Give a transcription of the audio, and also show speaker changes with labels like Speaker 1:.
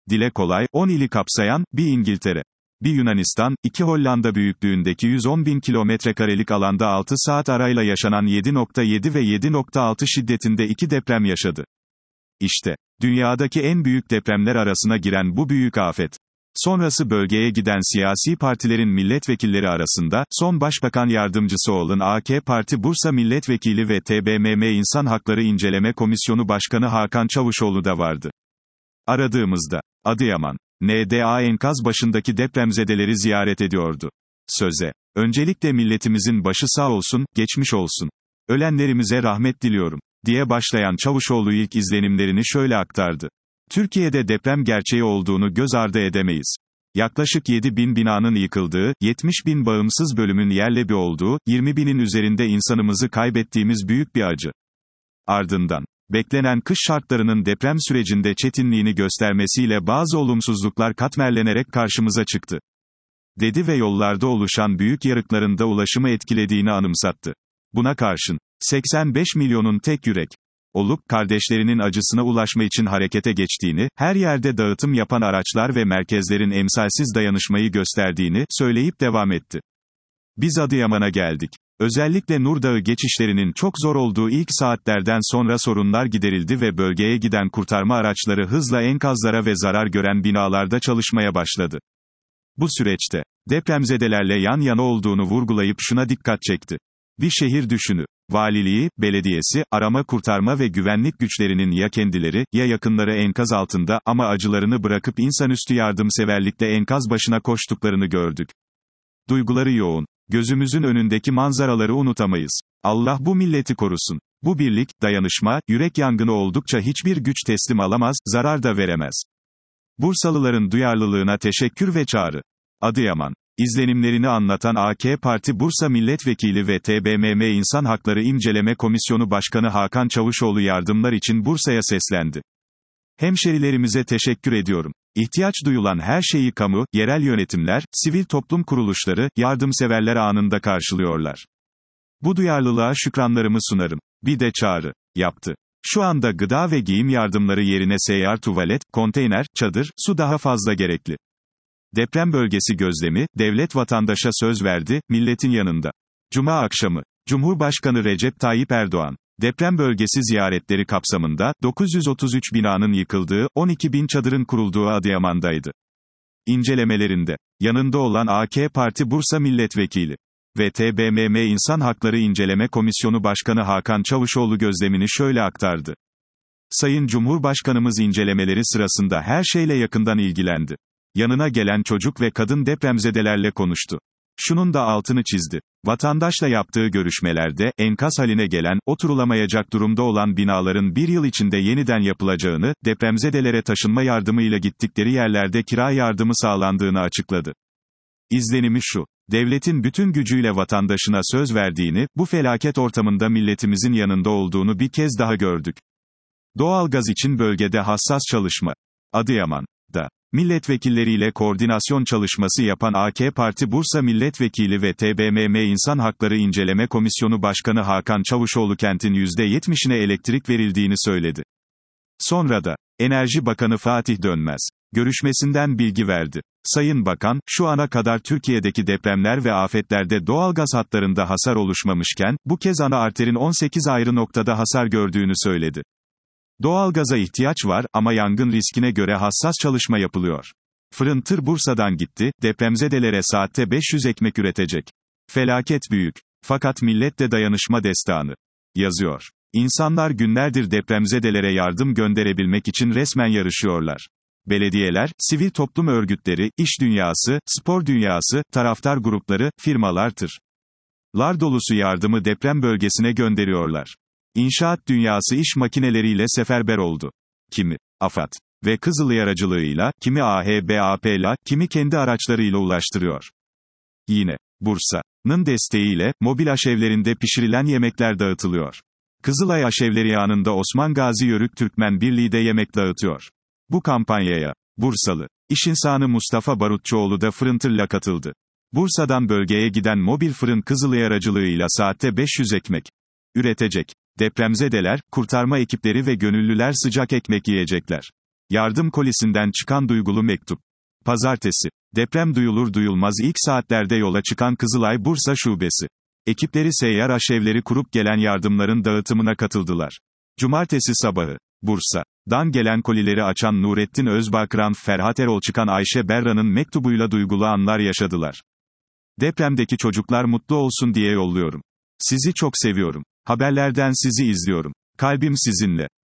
Speaker 1: Dile kolay, 10 ili kapsayan, bir İngiltere, bir Yunanistan, 2 Hollanda büyüklüğündeki 110 bin kilometrekarelik alanda 6 saat arayla yaşanan 7.7 ve 7.6 şiddetinde 2 deprem yaşadı. İşte, dünyadaki en büyük depremler arasına giren bu büyük afet. Sonrası bölgeye giden siyasi partilerin milletvekilleri arasında, son Başbakan Yardımcısı olan AK Parti Bursa Milletvekili ve TBMM İnsan Hakları İnceleme Komisyonu Başkanı Hakan Çavuşoğlu da vardı. Aradığımızda, Adıyaman, NDA enkaz başındaki depremzedeleri ziyaret ediyordu. Söze, öncelikle milletimizin başı sağ olsun, geçmiş olsun. Ölenlerimize rahmet diliyorum, diye başlayan Çavuşoğlu ilk izlenimlerini şöyle aktardı. Türkiye'de deprem gerçeği olduğunu göz ardı edemeyiz. Yaklaşık 7 bin binanın yıkıldığı, 70 bin bağımsız bölümün yerle bir olduğu, 20 binin üzerinde insanımızı kaybettiğimiz büyük bir acı. Ardından, beklenen kış şartlarının deprem sürecinde çetinliğini göstermesiyle bazı olumsuzluklar katmerlenerek karşımıza çıktı, dedi ve yollarda oluşan büyük yarıkların da ulaşımı etkilediğini anımsattı. Buna karşın, 85 milyonun tek yürek olup, kardeşlerinin acısına ulaşma için harekete geçtiğini, her yerde dağıtım yapan araçlar ve merkezlerin emsalsiz dayanışmayı gösterdiğini söyleyip devam etti. Biz Adıyaman'a geldik. Özellikle Nur Dağı geçişlerinin çok zor olduğu ilk saatlerden sonra sorunlar giderildi ve bölgeye giden kurtarma araçları hızla enkazlara ve zarar gören binalarda çalışmaya başladı. Bu süreçte, depremzedelerle yan yana olduğunu vurgulayıp şuna dikkat çekti. Bir şehir düşünü. Valiliği, belediyesi, arama kurtarma ve güvenlik güçlerinin ya kendileri, ya yakınları enkaz altında, ama acılarını bırakıp insanüstü yardımseverlikle enkaz başına koştuklarını gördük. Duyguları yoğun. Gözümüzün önündeki manzaraları unutamayız. Allah bu milleti korusun. Bu birlik, dayanışma, yürek yangını oldukça hiçbir güç teslim alamaz, zarar da veremez. Bursalıların duyarlılığına teşekkür ve çağrı. Adıyaman. İzlenimlerini anlatan AK Parti Bursa Milletvekili ve TBMM İnsan Hakları İnceleme Komisyonu Başkanı Hakan Çavuşoğlu yardımlar için Bursa'ya seslendi. Hemşerilerimize teşekkür ediyorum. İhtiyaç duyulan her şeyi kamu, yerel yönetimler, sivil toplum kuruluşları, yardımseverler anında karşılıyorlar. Bu duyarlılığa şükranlarımı sunarım. Bir de çağrı yaptı. Şu anda gıda ve giyim yardımları yerine seyyar tuvalet, konteyner, çadır, su daha fazla gerekli. Deprem bölgesi gözlemi, devlet vatandaşa söz verdi, milletin yanında. Cuma akşamı, Cumhurbaşkanı Recep Tayyip Erdoğan, deprem bölgesi ziyaretleri kapsamında, 933 binanın yıkıldığı, 12 bin çadırın kurulduğu Adıyaman'daydı. İncelemelerinde, yanında olan AK Parti Bursa Milletvekili ve TBMM İnsan Hakları İnceleme Komisyonu Başkanı Hakan Çavuşoğlu gözlemini şöyle aktardı. Sayın Cumhurbaşkanımız incelemeleri sırasında her şeyle yakından ilgilendi. Yanına gelen çocuk ve kadın depremzedelerle konuştu. Şunun da altını çizdi. Vatandaşla yaptığı görüşmelerde, enkaz haline gelen, oturulamayacak durumda olan binaların bir yıl içinde yeniden yapılacağını, depremzedelere taşınma yardımıyla gittikleri yerlerde kira yardımı sağlandığını açıkladı. İzlenimi şu. Devletin bütün gücüyle vatandaşına söz verdiğini, bu felaket ortamında milletimizin yanında olduğunu bir kez daha gördük. Doğalgaz için bölgede hassas çalışma. Adıyaman'da milletvekilleriyle koordinasyon çalışması yapan AK Parti Bursa Milletvekili ve TBMM İnsan Hakları İnceleme Komisyonu Başkanı Hakan Çavuşoğlu kentin %70'ine elektrik verildiğini söyledi. Sonra da, Enerji Bakanı Fatih Dönmez, görüşmesinden bilgi verdi. Sayın Bakan, şu ana kadar Türkiye'deki depremler ve afetlerde doğalgaz hatlarında hasar oluşmamışken, bu kez ana arterin 18 ayrı noktada hasar gördüğünü söyledi. Doğalgaza ihtiyaç var ama yangın riskine göre hassas çalışma yapılıyor. Fırın tır Bursa'dan gitti, depremzedelere saatte 500 ekmek üretecek. Felaket büyük. Fakat millet de dayanışma destanı yazıyor. İnsanlar günlerdir depremzedelere yardım gönderebilmek için resmen yarışıyorlar. Belediyeler, sivil toplum örgütleri, iş dünyası, spor dünyası, taraftar grupları, firmalar tırlar dolusu yardımı deprem bölgesine gönderiyorlar. İnşaat dünyası iş makineleriyle seferber oldu. Kimi, AFAD ve Kızılay aracılığıyla, kimi AHBAP'la, kimi kendi araçlarıyla ulaştırıyor. Yine, Bursa'nın desteğiyle, mobil aşevlerinde pişirilen yemekler dağıtılıyor. Kızılay aşevleri yanında Osman Gazi Yörük Türkmen Birliği de yemek dağıtıyor. Bu kampanyaya, Bursalı İş insanı Mustafa Barutçuoğlu da fırın tırla katıldı. Bursa'dan bölgeye giden mobil fırın Kızılay aracılığıyla saatte 500 ekmek üretecek. Depremzedeler, kurtarma ekipleri ve gönüllüler sıcak ekmek yiyecekler. Yardım kolisinden çıkan duygulu mektup. Pazartesi. Deprem duyulur duyulmaz ilk saatlerde yola çıkan Kızılay Bursa Şubesi. Ekipleri seyyar aşevleri kurup gelen yardımların dağıtımına katıldılar. Cumartesi sabahı. Bursa'dan gelen kolileri açan Nurettin Özbakıran, Ferhat Erol çıkan Ayşe Berra'nın mektubuyla duygulu anlar yaşadılar. Depremdeki çocuklar mutlu olsun diye yolluyorum. Sizi çok seviyorum. Haberlerden sizi izliyorum. Kalbim sizinle.